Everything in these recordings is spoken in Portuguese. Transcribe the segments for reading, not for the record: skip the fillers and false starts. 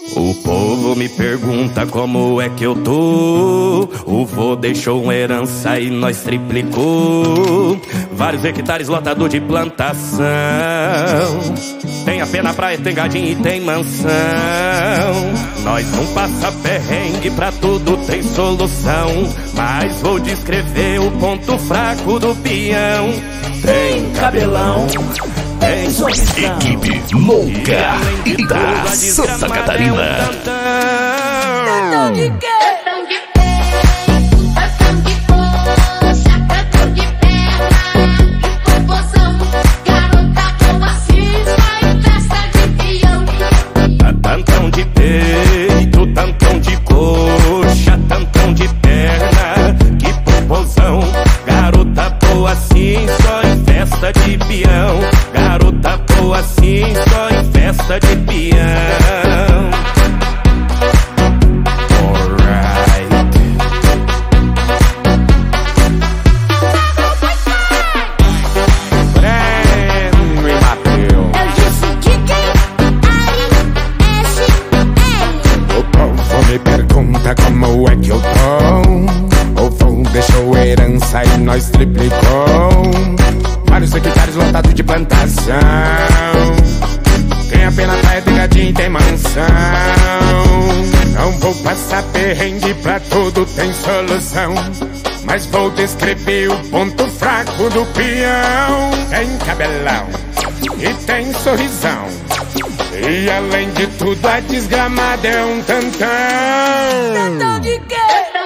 O povo me pergunta como é que eu tô. O vô deixou uma herança e nós triplicou. Vários hectares lotado de plantação. Tem a pé na praia, tem gadinho e tem mansão. Nós não passa perrengue, pra tudo tem solução. Mas vou descrever o ponto fraco do peão. Tem cabelão, tem sorrisão, equipe louca e da Santa Catarina. Tantão de quê? Tantão de peito, tantão de coxa, tantão de perna, que popozão. Garota boa assim, só em festa de peão. Garota boa assim, só em festa de peão. Alright. Breno e Mateus. Eu disse DJ ASL. O povo me pergunta como é que eu tô. O vô deixou herança e nós triplicou. Vários hectares lotados de plantação. Tem a pena praia, tem gadinho e tem mansão. Não vou passar perrengue, pra tudo tem solução. Mas vou descrever o ponto fraco do peão. Tem cabelão e tem sorrisão. E além de tudo a desgramada é um tantão. Tantão de quê?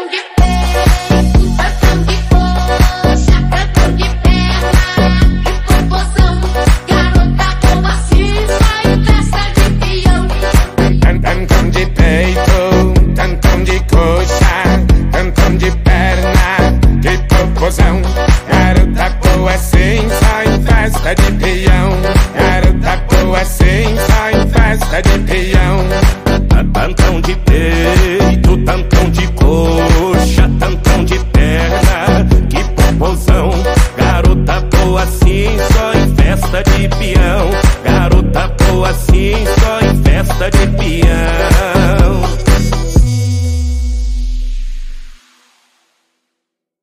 Tantão de peito, tantão de coxa, tantão de perna, que popozão. Garota boa assim, só em festa de peão. Garota boa assim, só em festa de peão.